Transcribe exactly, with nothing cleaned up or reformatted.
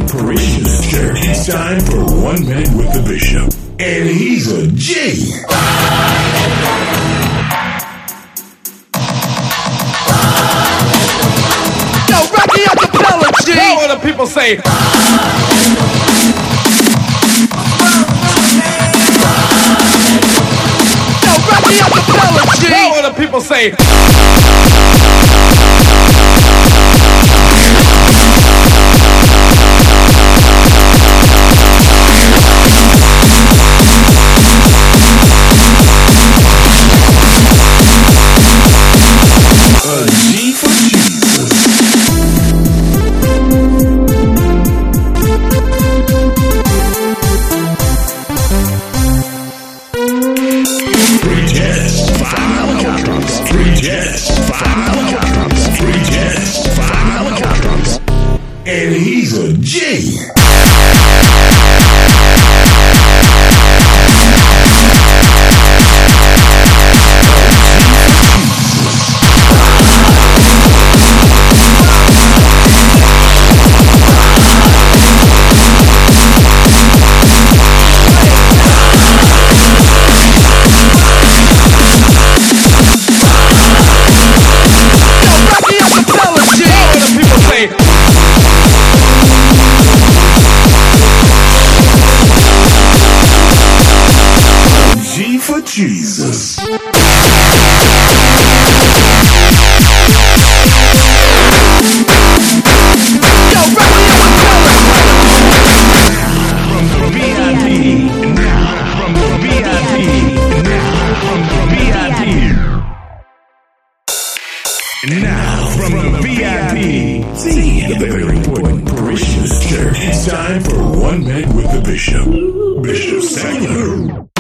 parishioners church. It's time for One Minute with the Bishop. And he's a G. Yo, Rocky Acapella, G. What do the people say? Yo, Rocky Acapella, G. What do the people say? A G for Jesus. Free jets, five helicopters. Free jets, five helicopters. Free jets, five helicopters. And he's a G. G for Jesus. Yo, Rocky Acapella. From the V I P, now from the V I P, now from the V I P. Now from the V I P. See, the very important parishioners church. It's time for One Minute with the Bishop. Bishop Secular.